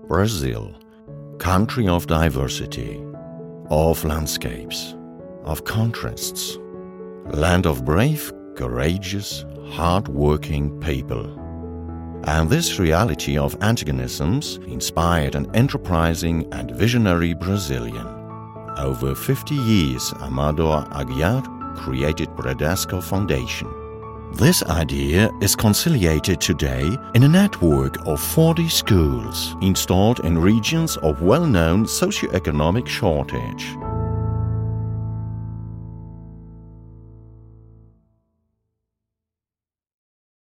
Brazil, country of diversity, of landscapes, of contrasts, land of brave, courageous, hard-working people. And this reality of antagonisms inspired an enterprising and visionary Brazilian. Over 50 years, Amador Aguiar created Bradesco Foundation. This idea is conciliated today in a network of 40 schools installed in regions of well-known socioeconomic shortage.